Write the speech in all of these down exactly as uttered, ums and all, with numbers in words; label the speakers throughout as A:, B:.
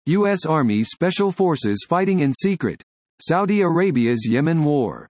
A: U S Army Special Forces fighting in secret. Saudi Arabia's Yemen war.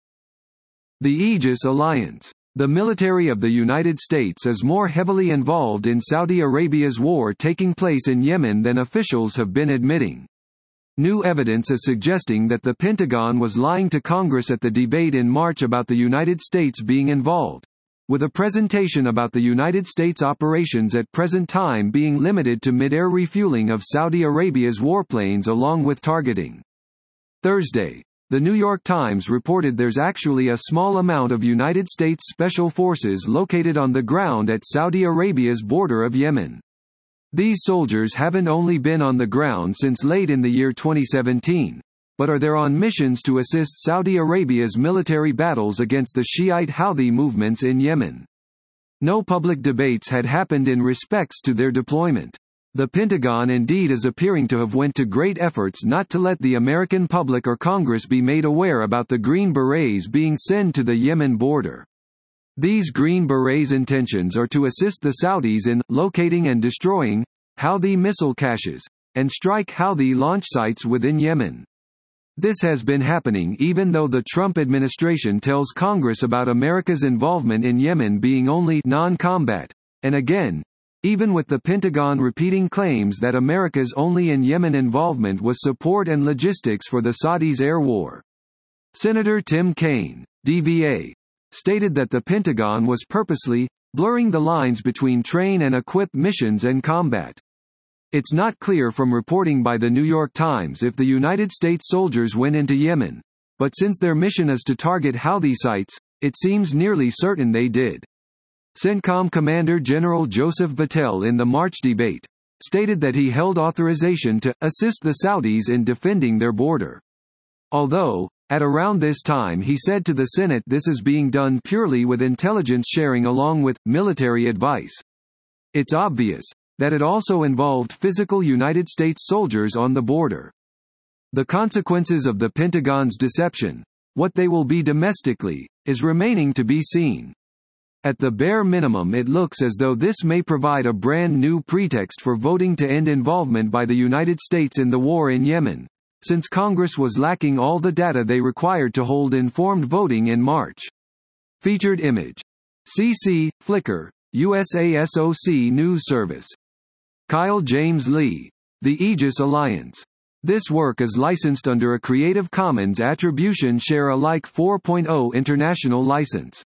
A: The Aegis Alliance. The military of the United States is more heavily involved in Saudi Arabia's war taking place in Yemen than officials have been admitting. New evidence is suggesting that the Pentagon was lying to Congress at the debate in March about the United States being involved, with a presentation about the United States operations at present time being limited to mid-air refueling of Saudi Arabia's warplanes along with targeting. Thursday, The New York Times reported there's actually a small amount of United States Special Forces located on the ground at Saudi Arabia's border of Yemen. These soldiers haven't only been on the ground since late in the year twenty seventeen, but are there on missions to assist Saudi Arabia's military battles against the Shiite Houthi movements in Yemen. No public debates had happened in respects to their deployment. The Pentagon indeed is appearing to have went to great efforts not to let the American public or Congress be made aware about the Green Berets being sent to the Yemen border. These Green Berets' intentions are to assist the Saudis in locating and destroying Houthi missile caches, and strike Houthi launch sites within Yemen. This has been happening even though the Trump administration tells Congress about America's involvement in Yemen being only non-combat, and again, even with the Pentagon repeating claims that America's only in Yemen involvement was support and logistics for the Saudis' air war. Senator Tim Kaine, D V A, stated that the Pentagon was purposely blurring the lines between train and equip missions and combat. It's not clear from reporting by the New York Times if the United States soldiers went into Yemen, but since their mission is to target Houthi sites, it seems nearly certain they did. CENTCOM Commander General Joseph Vattel in the March debate stated that he held authorization to assist the Saudis in defending their border. Although, at around this time he said to the Senate this is being done purely with intelligence sharing along with military advice. It's obvious that it also involved physical United States soldiers on the border. The consequences of the Pentagon's deception, what they will be domestically, is remaining to be seen. At the bare minimum it looks as though this may provide a brand new pretext for voting to end involvement by the United States in the war in Yemen, since Congress was lacking all the data they required to hold informed voting in March. Featured image. C C, Flickr, U S A S O C News Service. Kyle James Lee. The Aegis Alliance. This work is licensed under a Creative Commons Attribution Share Alike four point oh international license.